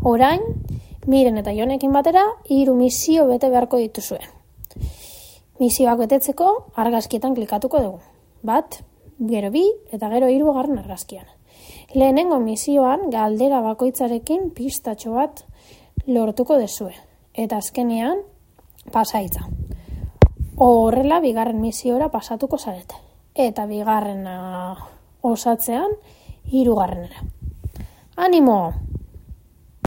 Orain, Miren eta Jonekin batera, 3 misio bete beharko dituzue. Misioak betetzeko argazkietan klikatuko dugu. 1, gero 2 eta gero 3 argazkian. Lehenengo misioan galdera bakoitzarekin pistatxo bat lortuko duzue. Eta azkenean pasaitza. Horrela 2. misiora pasatuko zarete. Eta 2. osatzean 3. Animo!